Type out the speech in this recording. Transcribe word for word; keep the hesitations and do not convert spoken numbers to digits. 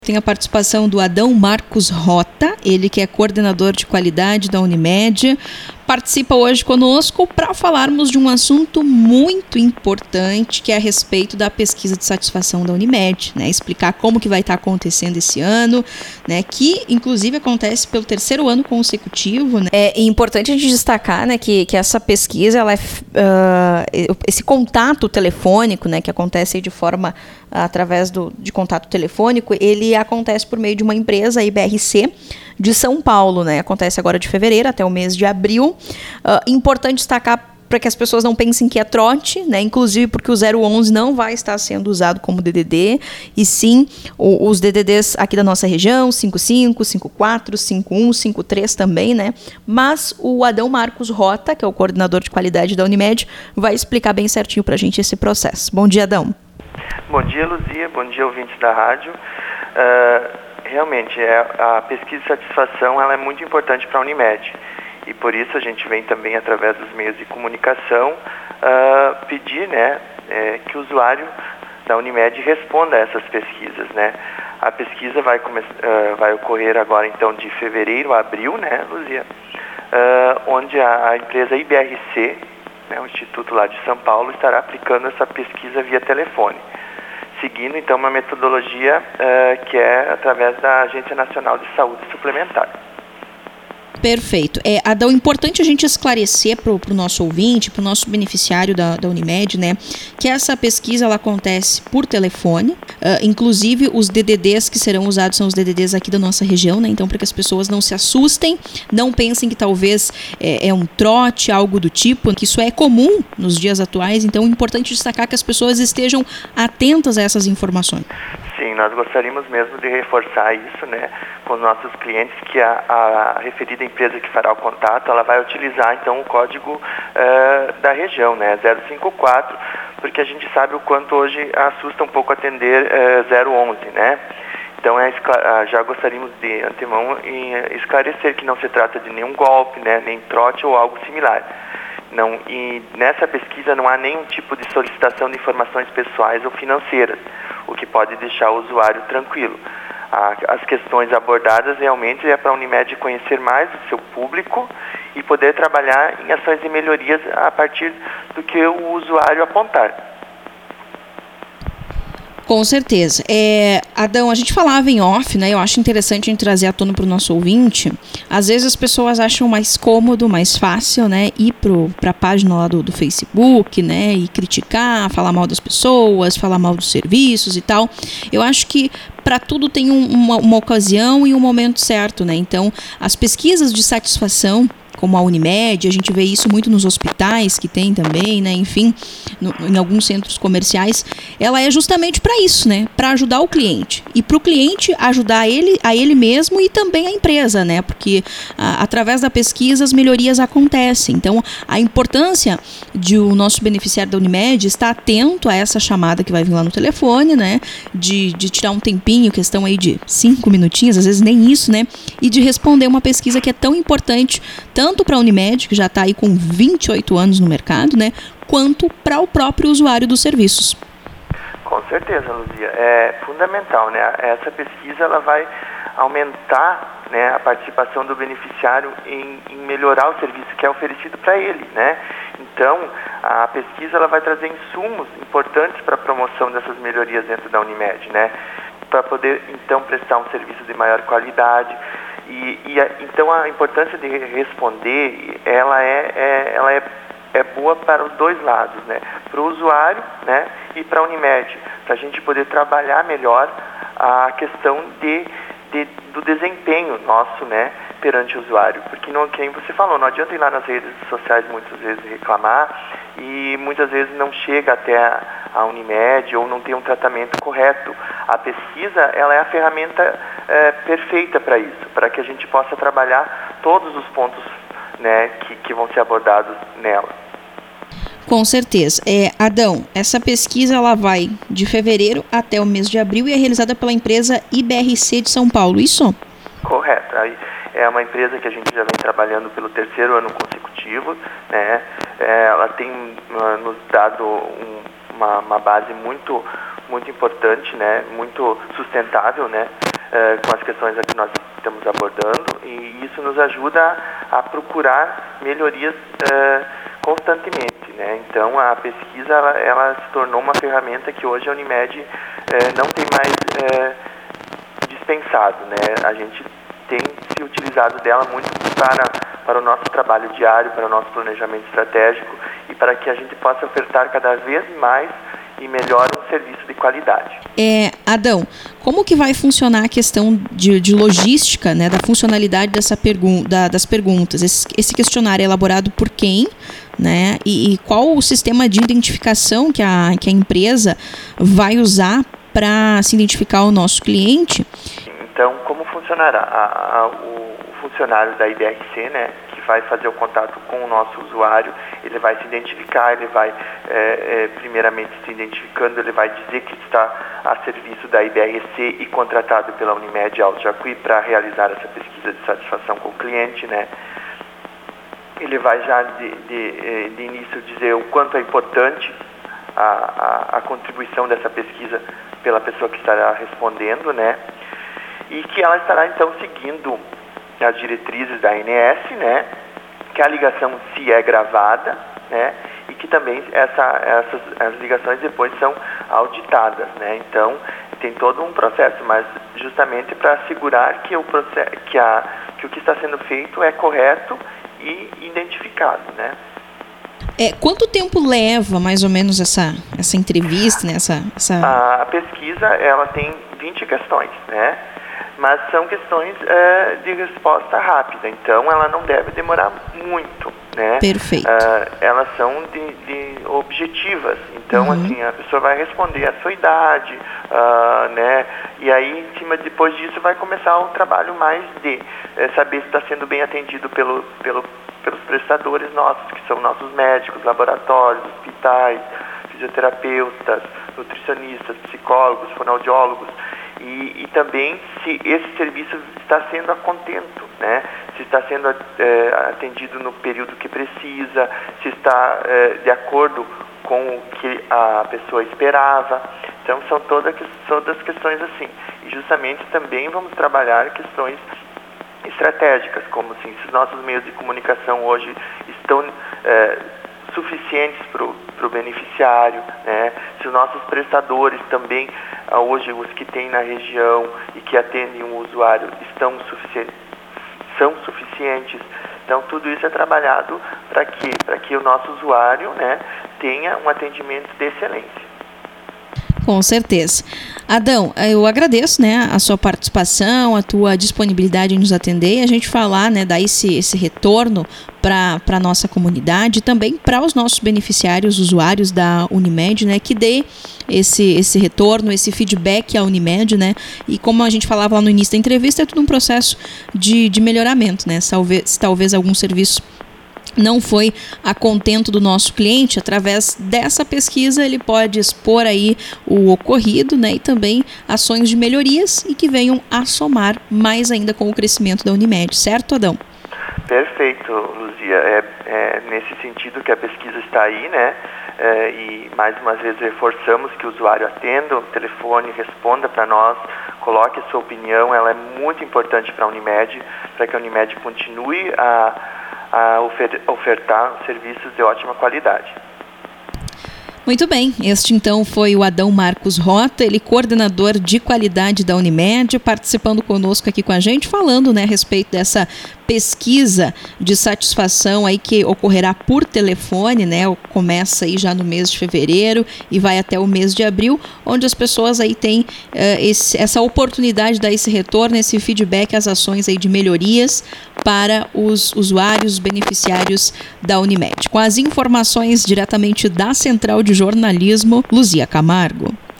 Tem a participação do Adão Marcos Rota, ele que é coordenador de qualidade da Unimed, participa hoje conosco para falarmos de um assunto muito importante, que é a respeito da pesquisa de satisfação da Unimed, né? Explicar como que vai estar acontecendo esse ano, né? Que inclusive acontece pelo terceiro ano consecutivo, né? É importante a gente destacar, né, que, que essa pesquisa, ela é, uh, esse contato telefônico, né, que acontece de forma através do, de contato telefônico, ele acontece por meio de uma empresa, a I B R C, de São Paulo, né? Acontece agora de fevereiro até o mês de abril. Uh, importante destacar para que as pessoas não pensem que é trote, né? Inclusive porque o zero onze não vai estar sendo usado como D D D, e sim o, os D D Ds aqui da nossa região, cinco cinco, cinco quatro, cinco um, cinco três também, né? Mas o Adão Marcos Rota, que é o coordenador de qualidade da Unimed, vai explicar bem certinho para a gente esse processo. Bom dia, Adão. Bom dia, Luzia. Bom dia, ouvintes da rádio. Uh, realmente, é, a pesquisa de satisfação ela é muito importante para a Unimed. E por isso a gente vem também, através dos meios de comunicação, uh, pedir, né, é, que o usuário da Unimed responda a essas pesquisas, né? A pesquisa vai, come- uh, vai ocorrer agora, então, de fevereiro a abril, né, Luzia? Uh, onde a, a empresa I B R C, né, o Instituto lá de São Paulo, estará aplicando essa pesquisa via telefone, seguindo, então, uma metodologia uh, que é através da Agência Nacional de Saúde Suplementar. Perfeito. É, Adão, importante a gente esclarecer para o nosso ouvinte, para o nosso beneficiário da, da Unimed, né, que essa pesquisa ela acontece por telefone, uh, inclusive os D D Ds que serão usados são os D D Ds aqui da nossa região, né, então para que as pessoas não se assustem, não pensem que talvez é, é um trote, algo do tipo, que isso é comum nos dias atuais, então é importante destacar que as pessoas estejam atentas a essas informações. Sim, nós gostaríamos mesmo de reforçar isso, né, com os nossos clientes, que a, a referida empresa que fará o contato, ela vai utilizar então o código uh, da região, né, zero cinco quatro, porque a gente sabe o quanto hoje assusta um pouco atender uh, zero onze, né? Então é, já gostaríamos de antemão esclarecer que não se trata de nenhum golpe, né, nem trote ou algo similar. Não, e nessa pesquisa não há nenhum tipo de solicitação de informações pessoais ou financeiras, o que pode deixar o usuário tranquilo. As questões abordadas realmente é para a Unimed conhecer mais o seu público e poder trabalhar em ações de melhorias a partir do que o usuário apontar. Com certeza. É, Adão, a gente falava em off, né? Eu acho interessante a gente trazer à tona para o nosso ouvinte. Às vezes as pessoas acham mais cômodo, mais fácil, né? Ir para a página lá do, do Facebook, né? E criticar, falar mal das pessoas, falar mal dos serviços e tal. Eu acho que para tudo tem um, uma, uma ocasião e um momento certo, né? Então, as pesquisas de satisfação, como a Unimed, a gente vê isso muito nos hospitais que tem também, né? Enfim, no, em alguns centros comerciais, ela é justamente para isso, né? Para ajudar o cliente e para o cliente ajudar ele, a ele mesmo e também a empresa, né? Porque a, através da pesquisa as melhorias acontecem. Então, a importância de o nosso beneficiário da Unimed estar atento a essa chamada que vai vir lá no telefone, né? De, de tirar um tempinho, questão aí de cinco minutinhos, às vezes nem isso, né? E de responder uma pesquisa que é tão importante, tanto tanto para a Unimed, que já está aí com vinte e oito anos no mercado, né, quanto para o próprio usuário dos serviços. Com certeza, Luzia. É fundamental, né? Essa pesquisa ela vai aumentar, né, a participação do beneficiário em, em melhorar o serviço que é oferecido para ele, né? Então, a pesquisa ela vai trazer insumos importantes para a promoção dessas melhorias dentro da Unimed, né? Para poder, então, prestar um serviço de maior qualidade. E, e a, então a importância de responder, ela é, é, ela é, é boa para os dois lados, né? Para o usuário, né? E para a Unimed, para a gente poder trabalhar melhor a questão de, de, do desempenho nosso, né? Perante o usuário. Porque, não, quem você falou, não adianta ir lá nas redes sociais muitas vezes reclamar e muitas vezes não chega até a, a Unimed ou não tem um tratamento correto. A pesquisa, ela é a ferramenta é, perfeita para isso, para que a gente possa trabalhar todos os pontos, né, que, que vão ser abordados nela. Com certeza. É, Adão, essa pesquisa ela vai de fevereiro até o mês de abril e é realizada pela empresa I B R C de São Paulo, isso? Correto. Aí é uma empresa que a gente já vem trabalhando pelo terceiro ano consecutivo, né? É, ela tem uh, nos dado um, uma, uma base muito, muito importante, né? Muito sustentável, né? uh, com as questões que nós estamos abordando, e isso nos ajuda a, a procurar melhorias uh, constantemente, né? Então, a pesquisa ela, ela se tornou uma ferramenta que hoje a Unimed uh, não tem mais uh, dispensado, né? A gente tem se utilizado dela muito para, para o nosso trabalho diário, para o nosso planejamento estratégico e para que a gente possa ofertar cada vez mais e melhor um serviço de qualidade. É, Adão, como que vai funcionar a questão de, de logística, né, da funcionalidade dessa pergun- da, das perguntas? Esse, esse questionário é elaborado por quem, né, e, e qual o sistema de identificação que a, que a empresa vai usar para se identificar o nosso cliente? Então, como funcionará? A, a, o, o funcionário da I B R C, né, que vai fazer o contato com o nosso usuário, ele vai se identificar, ele vai, é, é, primeiramente se identificando, ele vai dizer que está a serviço da I B R C e contratado pela Unimed Alto Jacuí para realizar essa pesquisa de satisfação com o cliente, né. Ele vai já de, de, de início dizer o quanto é importante a, a, a contribuição dessa pesquisa pela pessoa que estará respondendo, né, e que ela estará então seguindo as diretrizes da A N S, né, que a ligação se é gravada, né, e que também essa, essas as ligações depois são auditadas, né. Então tem todo um processo, mas justamente para assegurar que o processo, que a que o que está sendo feito é correto e identificado, né. É, quanto tempo leva mais ou menos essa essa entrevista, né, essa, essa... A pesquisa ela tem vinte questões, né. Mas são questões é, de resposta rápida, então ela não deve demorar muito, né? Perfeito. Uh, elas são de, de objetivas, então uhum. assim, a pessoa vai responder a sua idade, uh, né? E aí, em cima, depois disso, vai começar o trabalho mais de é, saber se está sendo bem atendido pelo, pelo, pelos prestadores nossos, que são nossos médicos, laboratórios, hospitais, fisioterapeutas, nutricionistas, psicólogos, fonoaudiólogos. E, e também se esse serviço está sendo a contento, né? Se está sendo é, atendido no período que precisa, se está é, de acordo com o que a pessoa esperava. Então são todas, todas questões assim. E justamente também vamos trabalhar questões estratégicas, como assim, se os nossos meios de comunicação hoje estão é, suficientes para o beneficiário, né? Se os nossos prestadores também, hoje os que tem na região e que atendem o usuário estão suficientes, são suficientes. Então tudo isso é trabalhado para que, para que o nosso usuário, né, tenha um atendimento de excelência. Com certeza. Adão, eu agradeço, né, a sua participação, a tua disponibilidade em nos atender e a gente falar, né, dar esse, esse retorno para a nossa comunidade e também para os nossos beneficiários, usuários da Unimed, né, que dê esse, esse retorno, esse feedback à Unimed, né, e como a gente falava lá no início da entrevista, é tudo um processo de, de melhoramento, né, talvez, talvez algum serviço não foi a contento do nosso cliente, através dessa pesquisa ele pode expor aí o ocorrido, né, e também ações de melhorias e que venham a somar mais ainda com o crescimento da Unimed, certo, Adão? Perfeito, Luzia. É, é nesse sentido que a pesquisa está aí, né, é, e mais uma vez reforçamos que o usuário atenda o telefone, responda para nós, coloque a sua opinião, ela é muito importante para a Unimed, para que a Unimed continue a a ofertar serviços de ótima qualidade. Muito bem, este então foi o Adão Marcos Rota, ele coordenador de qualidade da Unimed, participando conosco aqui com a gente, falando, né, a respeito dessa pesquisa de satisfação aí que ocorrerá por telefone, né, começa aí já no mês de fevereiro e vai até o mês de abril, onde as pessoas aí têm uh, esse, essa oportunidade de dar esse retorno, esse feedback, as ações aí de melhorias para os usuários, beneficiários da Unimed. Com as informações diretamente da Central de Jornalismo, Luzia Camargo.